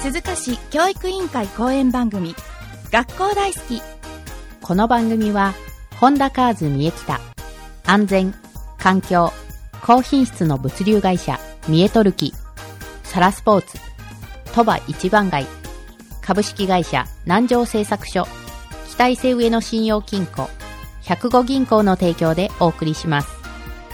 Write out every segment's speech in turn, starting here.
鈴鹿市教育委員会講演番組学校大好き。 この番組はホンダカーズ三重北、安全、環境、高品質の物流会社三重トルキ、サラスポーツ、鳥羽一番街、株式会社南城製作所、北伊勢上野信用金庫、105銀行の提供でお送りします。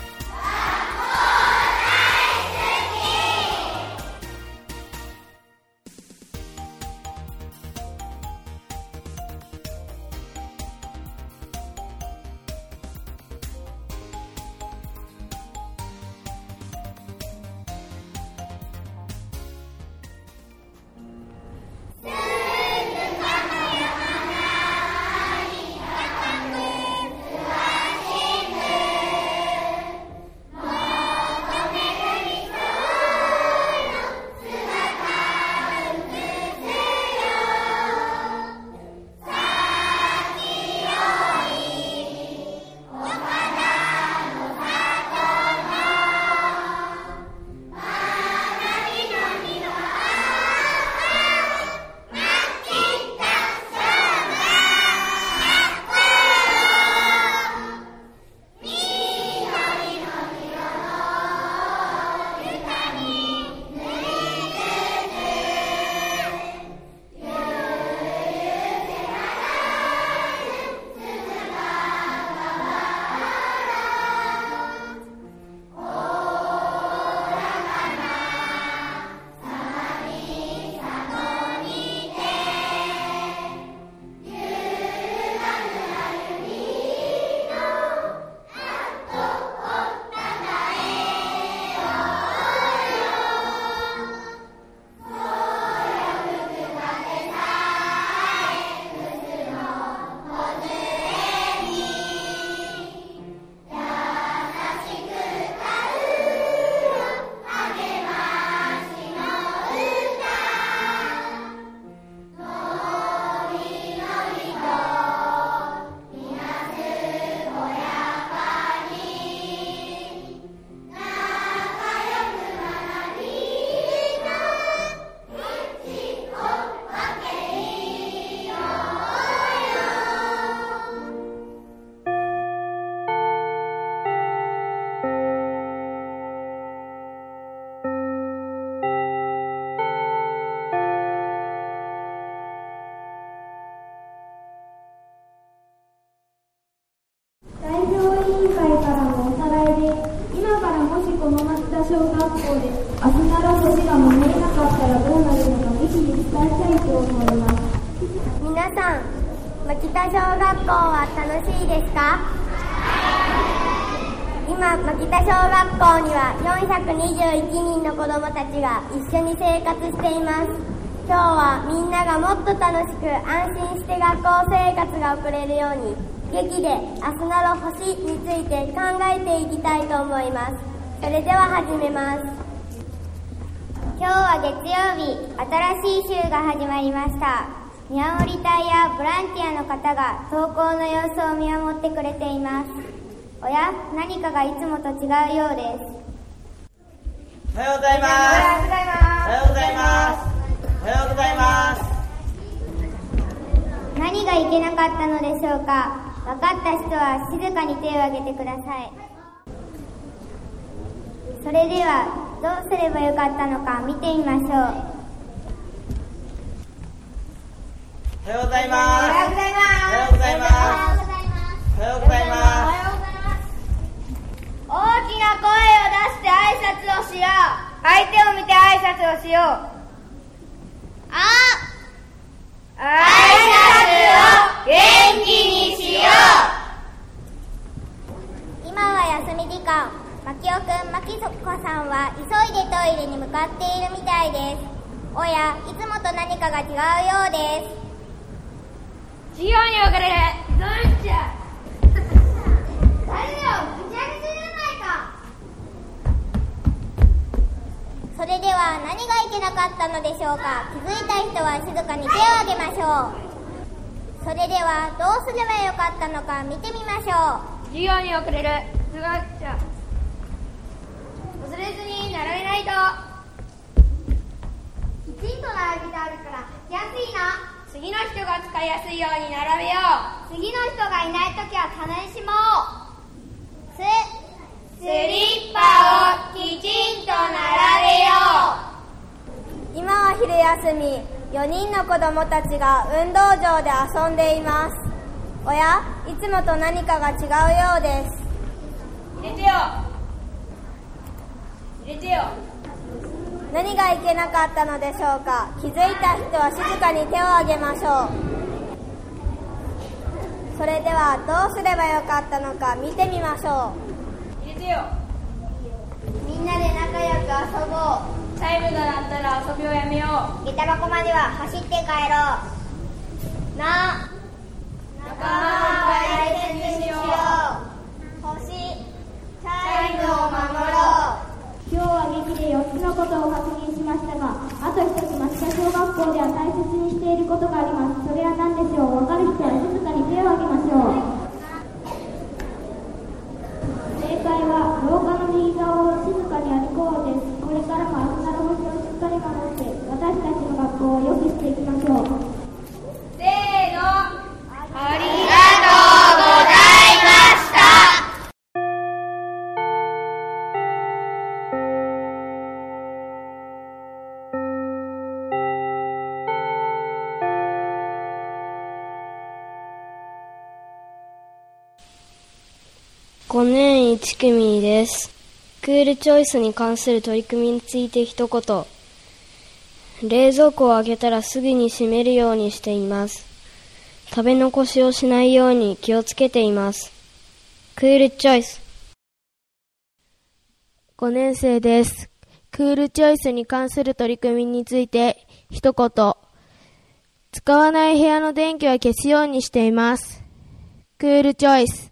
421人の子どもたちが一緒に生活しています。今日はみんながもっと楽しく安心して学校生活が送れるように劇で明日なろ星について考えていきたいと思います。それでは始めます。今日は月曜日、新しい週が始まりました。見守り隊やボランティアの方が登校の様子を見守ってくれています。おや、何かがいつもと違うようです。 おはようございます。おはようございます。おはようございます。おはようございます。 何がいけなかったのでしょうか。分かった人は静かに手を挙げてください。それではどうすればよかったのか見てみましょう。 おはようございます。 おはようございます。 おはようございます。おはようございます。 大きな声を出して挨拶をしよう。相手を見て挨拶をしよう。挨拶を元気にしよう。今は休み時間。マキオくん、マキコさんは急いでトイレに向かっているみたいです。おや、いつもと何かが違うようです。 授業に遅れる。どうしちゃう。 誰よ、ぐちゃぐちゃじゃないか。それでは何がいけなかったのでしょうか。気づいた人は静かに手を挙げましょう。それではどうすればよかったのか見てみましょう。 授業に遅れる。すがっちゃ忘れずに並べないと。 きちんと並びたの人が使いやすいように並べよう。 次の人がいないときは楽しもう。 スリッパをきちんと並べよ今は昼休み、4人の子供たちが運動場で遊んでいます。おや、いつもと何かが違うようです。 う。入れてよ。入れてよ。 何がいけなかったのでしょうか。気づいた人は静かに手を挙げましょう。それではどうすればよかったのか見てみましょう。 入れてよ。 みんなで仲良く遊ぼう。 チャイムが鳴ったら遊びをやめよう。 下駄箱までは走って帰ろう。仲間を大切にしよう。星、チャイムを守ろう。 今日は劇で4つのことを確認しましたが、あと一つ町田小学校では大切にしていることがあります。それは何でしょう。分かる人は静かに手を挙げましょう。正解は廊下の右側を静かに歩こうです。これからも朝から星をしっかり守って私たちの学校を良くしていきましょう。 せーの。ありがとうございました。 5年1組です。クールチョイスに関する取り組みについて一言。冷蔵庫を開けたらすぐに閉めるようにしています。食べ残しをしないように気をつけています。クールチョイス。 5年生です。クールチョイスに関する取り組みについて一言。使わない部屋の電気は消すようにしています。クールチョイス。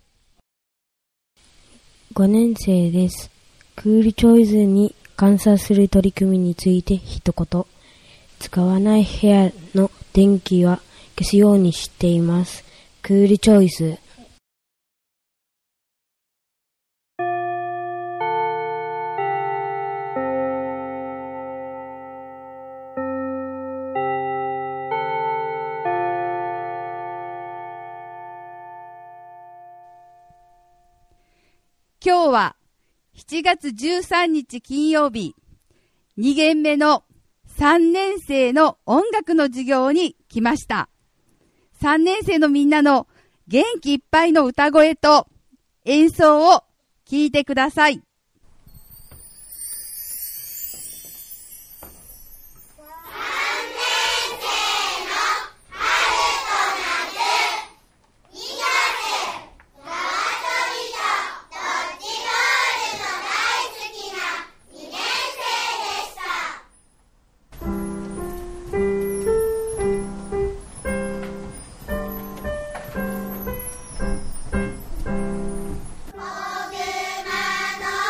5年生です。クールチョイスに関する取り組みについて一言。使わない部屋の電気は消すようにしています。クールチョイス。 今日は7月13日金曜日、2限目の3年生の音楽の授業に来ました。3年生のみんなの元気いっぱいの歌声と演奏を聞いてください。 おぐまの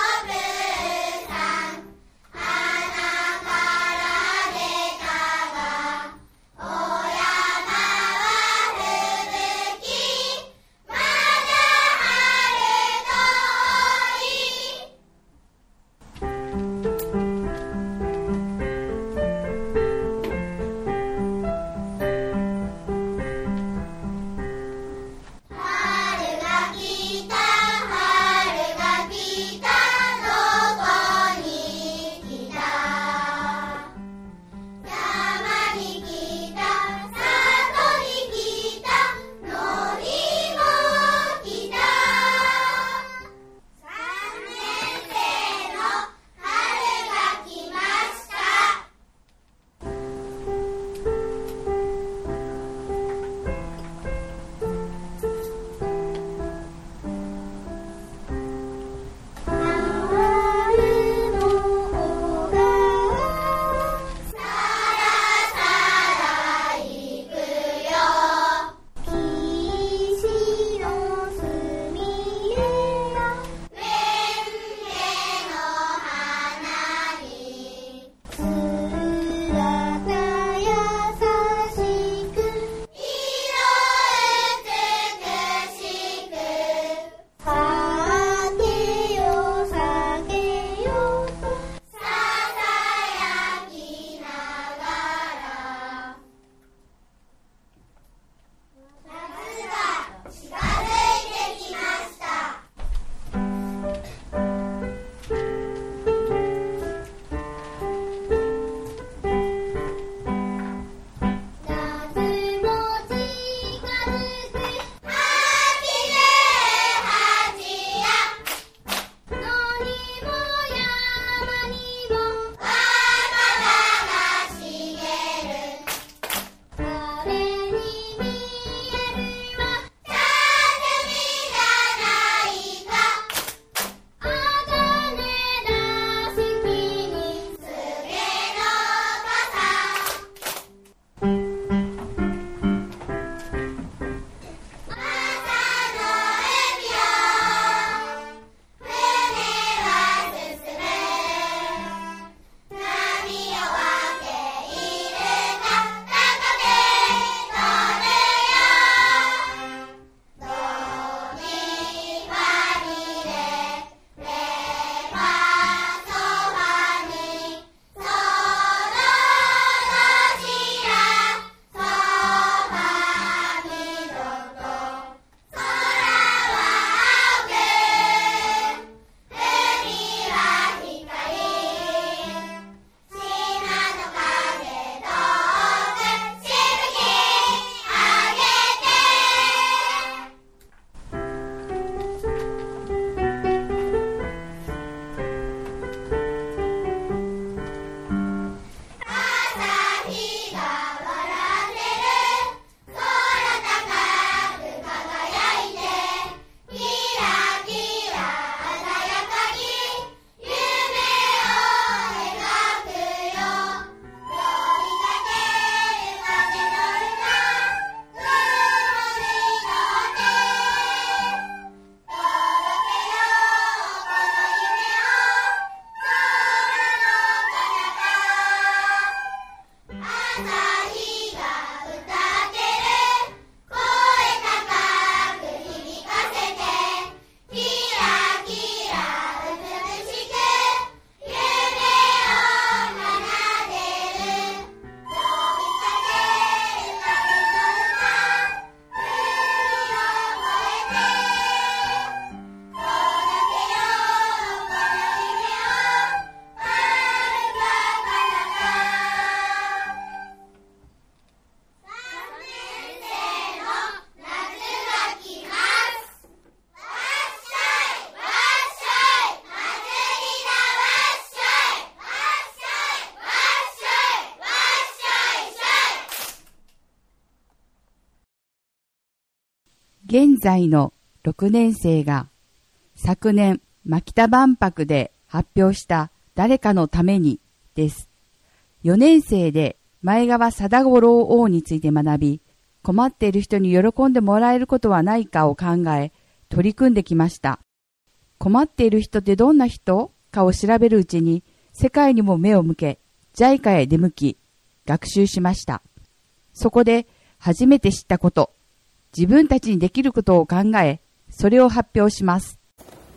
現在の6年生が昨年牧田万博で発表した誰かのためにです。4年生で前川貞五郎王について学び、困っている人に喜んでもらえることはないかを考え、取り組んできました。困っている人ってどんな人かを調べるうちに、世界にも目を向け、JICAへ出向き、学習しました。そこで初めて知ったこと、自分たちにできることを考え、それを発表します。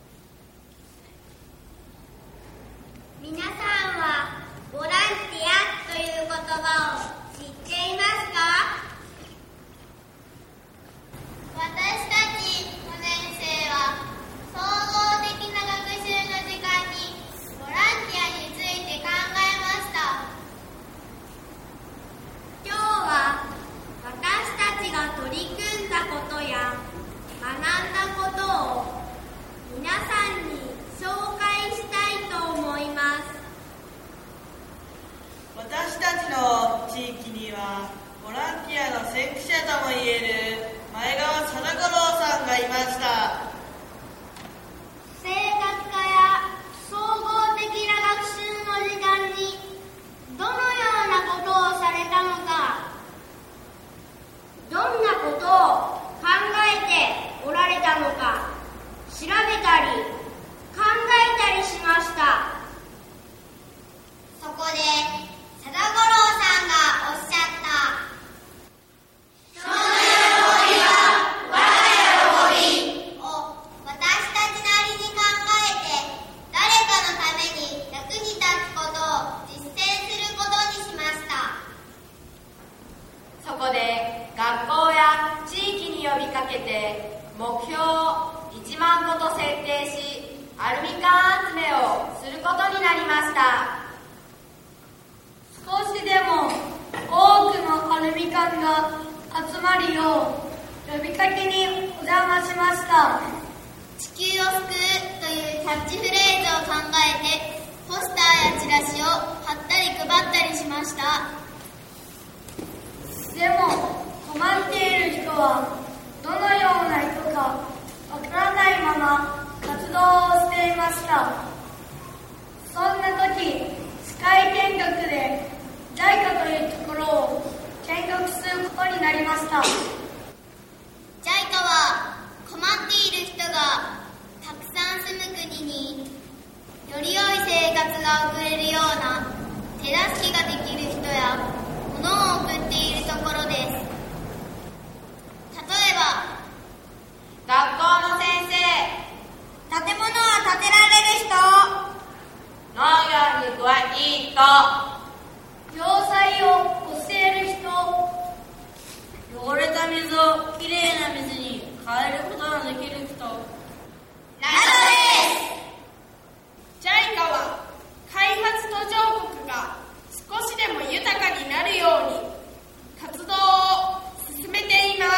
皆さんはボランティアという言葉を知っていますか？私たち5年生は総合的な学習の時間にボランティアについて考えました。今日は私たちが取り組んだことや学んだことを皆さんに紹介したいと思います。 私たちの地域にはボランティアの先駆者ともいえる前川貞五郎さんがいました。 生活科や総合的な学習の時間にどのようなことをされたのか、どんなことを考えておられたのか調べたり考えたりしました。そこで貞五郎さんがおっしゃった、人の喜びは我が喜びを私たちなりに考えて、誰かのために役に立つことを実践することにしました。 そこで学校や地域に呼びかけて目標を1万個と設定し、アルミ缶集めをすることになりました。 少しでも多くのアルミ缶が集まるよう呼びかけにお邪魔しました。 地球を救うというキャッチフレーズを考えてポスターやチラシを貼ったり配ったりしました。 でも困っている人はどのような人かわからないまま活動をしていました。そんな時、視界見学でJICAというところを見学することになりました。 JICA は困っている人がたくさん住む国により良い生活が送れるような手助けができる人や物を送っているところです。例えば学校の先生、 建物を建てられる人、 農業に詳しい人、 洋裁を教える人、 汚れた水をきれいな水に変えることができる人などです。 JICA は開発途上国が少しでも豊かになるように活動を進めています。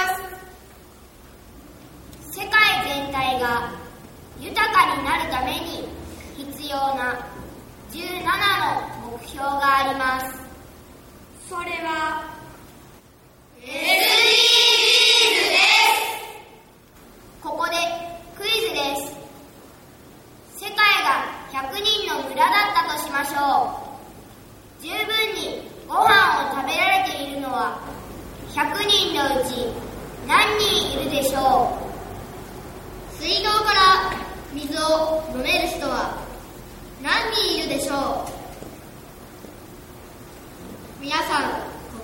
世界全体が豊かになるために必要な17の目標があります。 それは SDGs です。ここでクイズです。世界が100人の村だったとしましょう。十分にご飯を食べられているのは100人のうち何人いるでしょう。水道から水を飲める人は何人いるでしょう。皆さん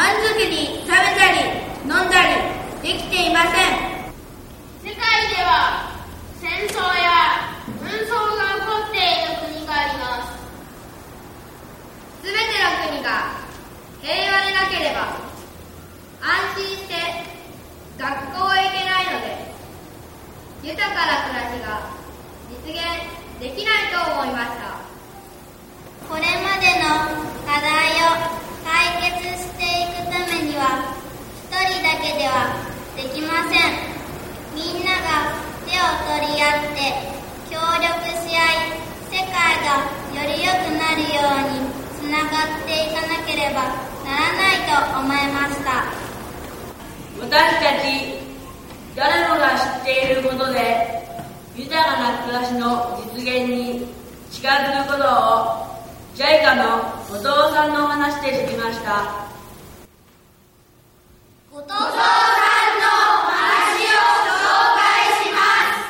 満足に食べたり飲んだりできていません。 世界では戦争や紛争が起こっている国があります。 すべての国が平和でなければ安心して学校へ行けないので、豊かな暮らしが実現できないと思いました。 これまでの課題を解決していくためには一人だけではできません。みんなが手を取り合って協力し合い、世界がより良くなるようにつながっていかなければならないと思いました。 私たち誰もが知っていることで豊かな暮らしの実現に近づくことを JICA の後藤さんのお話で知りました。 後藤さんのお話を紹介します。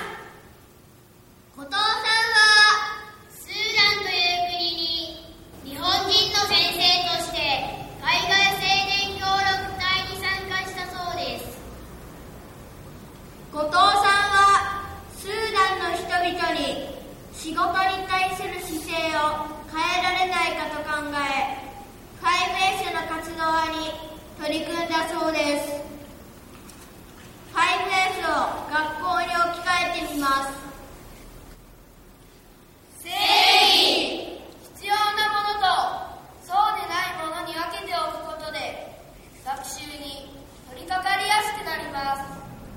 後藤さんはスーダンという国に日本人の先生として海外青年協力隊に参加したそうです。 後藤さんはスーダンの人々に仕事に対する姿勢を変えられないかと考え、海兵士の活動に取り組んだそうです。海兵士を学校に置き換えてみます。 正義、必要なものとそうでないものに分けておくことで学習に取り掛かりやすくなります。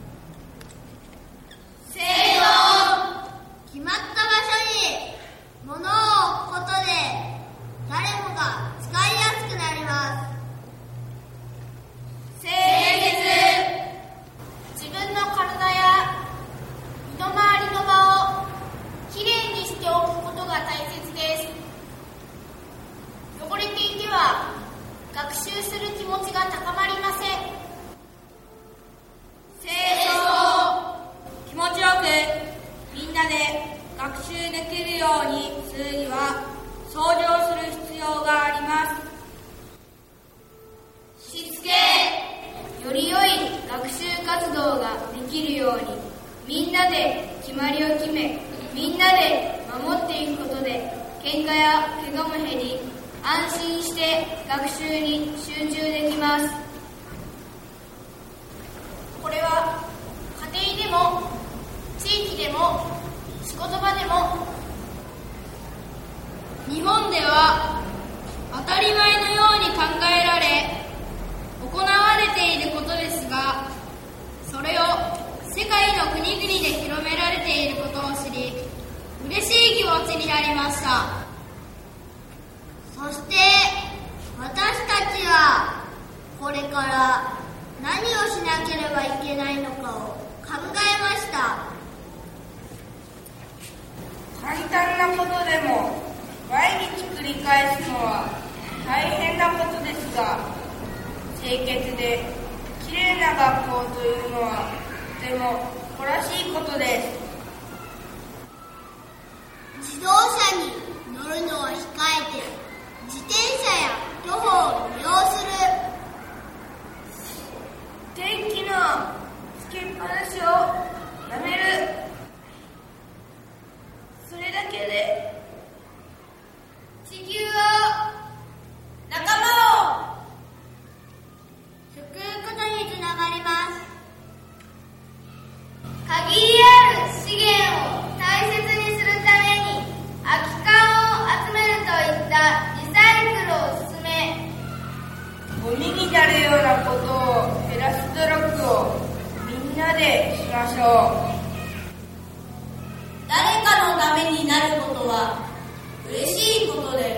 正論、決まった場所に物を置くことで誰もが使いやすくなります。 清潔、自分の体や身の回りの場をきれいにしておくことが大切です。汚れていては学習する気持ちが高まりません。 清掃、気持ちよくみんなで学習できるようにするには掃除をする必要があります。 しつけ、より良い学習活動ができるようにみんなで決まりを決め、みんなで守っていくことで喧嘩や怪我も減り、安心して学習に集中できます。これは家庭でも地域でも仕事場でも、 日本では当たり前のように考えられ行われていることですが、それを世界の国々で広められていることを知り、嬉しい気持ちになりました。 そして私たちはこれから何をしなければいけないのかを考えました。 簡単なことでも毎日繰り返すのは大変なことですが、清潔できれいな学校というのはとても誇らしいことです。 自動車に乗るのを控えて自転車や徒歩を利用する。 電気のつけっぱなしをやめる。それだけで地球を、仲間を救うことにつながります。 限りある資源を大切にするために空き缶を集めるといったリサイクルを進め、 ゴミになるようなことを減らす努力をみんなでしましょう。 誰かのためになることは嬉しいことです。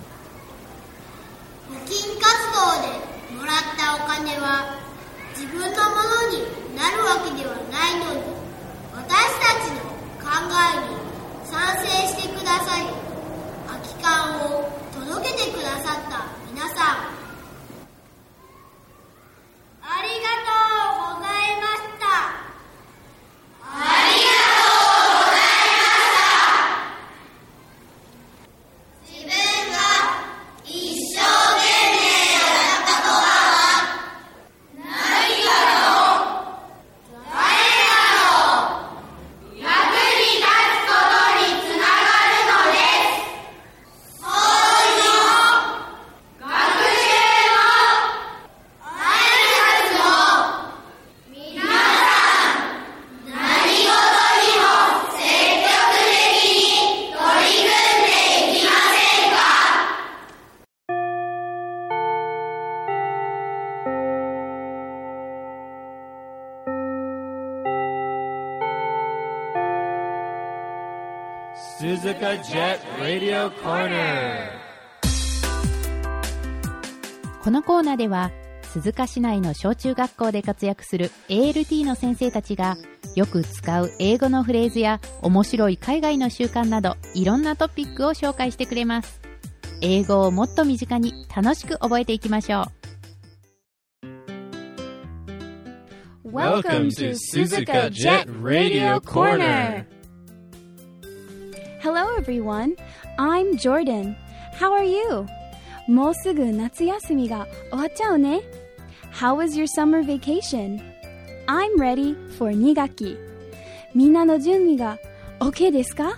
募金活動でもらったお金は自分のものになるわけではないのに、私たちの考えに賛成してくださり、空き缶を届けてくださった皆さん、ありがとうございました。 ありがとうございました。自分が一生懸命やったことは Suzuka Jet Radio Corner。 このコーナーでは鈴鹿市内の小中学校で活躍する ALT の先生たちがよく使う英語のフレーズや面白い海外の習慣などいろんなトピックを紹介してくれます。英語をもっと身近に楽しく覚えていきましょう。 Welcome to Suzuka Jet Radio Corner. Hello everyone, I'm Jordan. How are you? もうすぐ夏休みが終わっちゃうね。How was your summer vacation? I'm ready for 2学期。みんなの準備が OK ですか？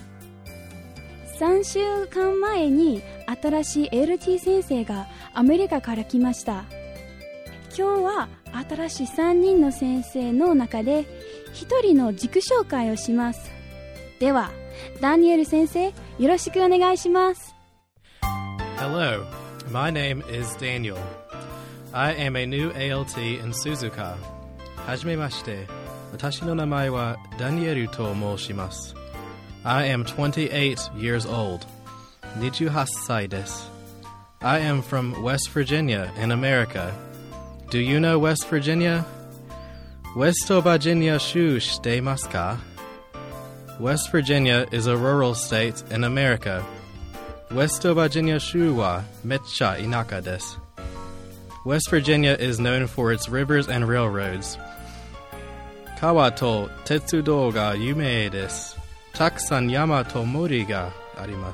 3週間前に新しい LT 先生がアメリカから来ました。今日は新しい3人の先生の中で1人の自己紹介をします。では、ダニエル先生、よろしくお願いします。 Hello, my name is Daniel. I am a new ALT in Suzuka. はじめまして、私の名前はダニエルと申します。I am 28 years old. 28歳です。I am from West Virginia in America. Do you know West Virginia? West Virginia 州知っていますか？ West Virginia is a rural state in America. West Virginia 州はめっちゃ田舎です。West Virginia is known for its rivers and railroads. 川と鉄道が有名です。たくさん山と森があります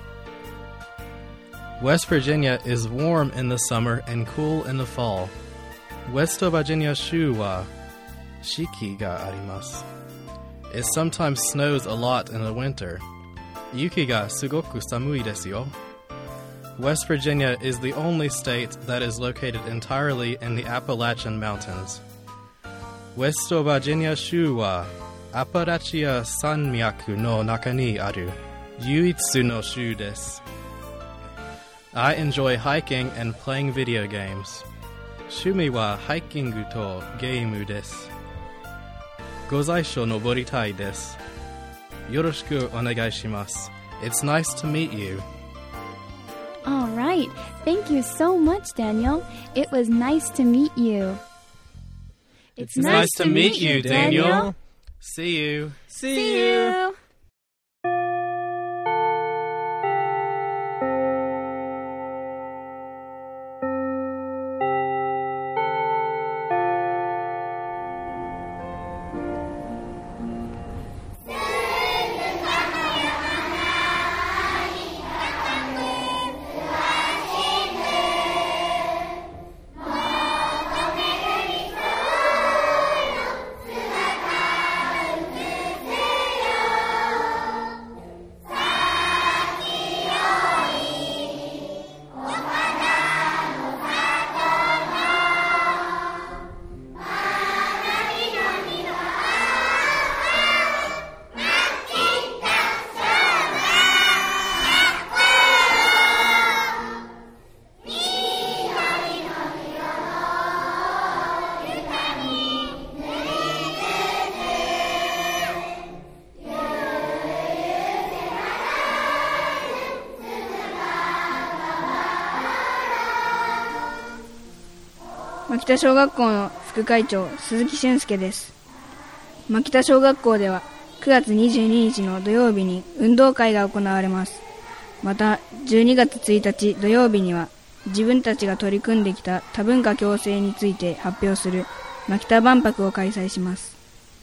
。West Virginia is warm in the summer and cool in the fall. West Virginia 州は四季があります。It sometimes snows a lot in the winter. 雪がすごく寒いですよ。West Virginia is the only state that is located entirely in the Appalachian Mountains. West Virginia 州はアパラチア山脈の中にある唯一の州です。I enjoy hiking and playing video games. 趣味はハイキングとゲームです。ご在所登りたいです。よろしくお願いします。It's nice to meet you. All right. Thank you so much, Daniel. It was nice to meet you. It's nice to meet you, Daniel. See you. See you. 牧田小学校の副会長鈴木俊介です。牧田小学校では9月22日の土曜日に運動会が行われます。また12月1日土曜日には自分たちが取り組んできた多文化共生について発表する牧田万博を開催します。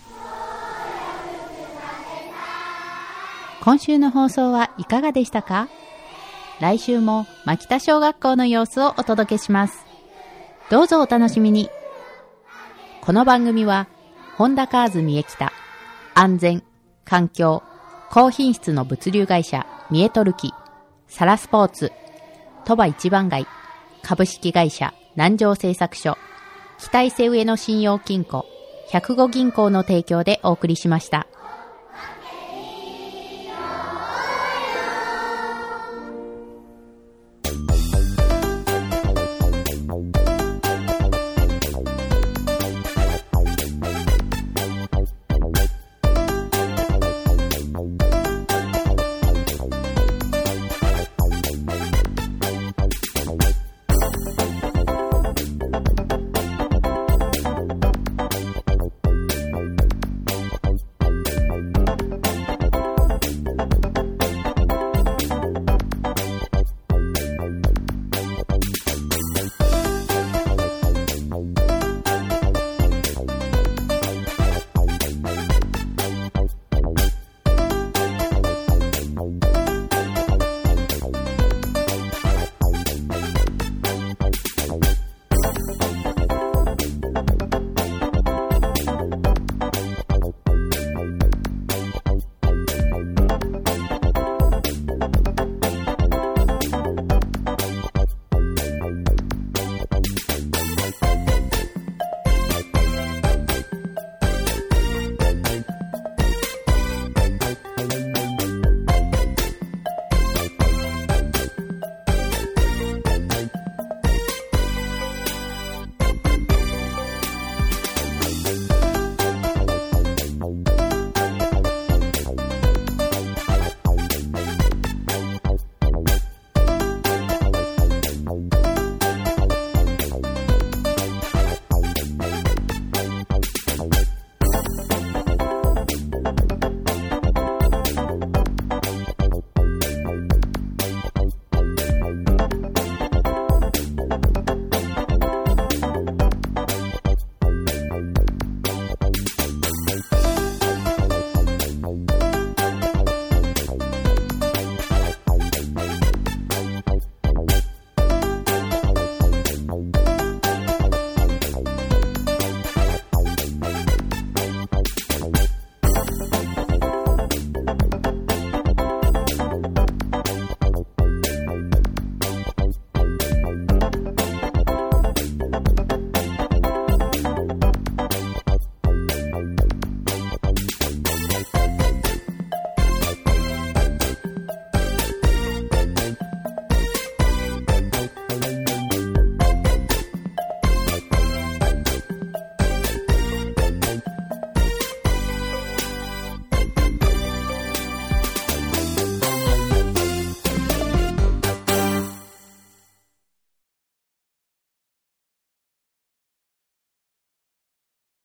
今週の放送はいかがでしたか？来週も牧田小学校の様子をお届けします。どうぞお楽しみに。この番組はホンダカーズ三重北、安全、環境、高品質の物流会社三重トルキ、サラスポーツ、鳥羽一番街、株式会社南城製作所、北伊勢上野信用金庫、105銀行の提供でお送りしました。